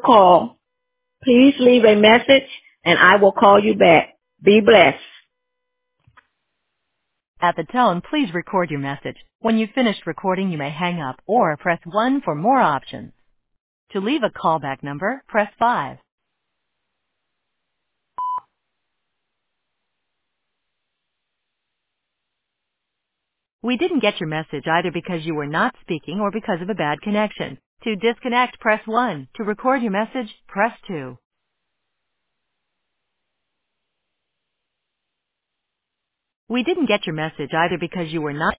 call. Please leave a message and I will call you back. Be blessed. At the tone, please record your message. When you've finished recording, you may hang up or press 1 for more options. To leave a callback number, press 5. We didn't get your message either because you were not speaking or because of a bad connection. To disconnect, press 1. To record your message, press 2. We didn't get your message either because you were not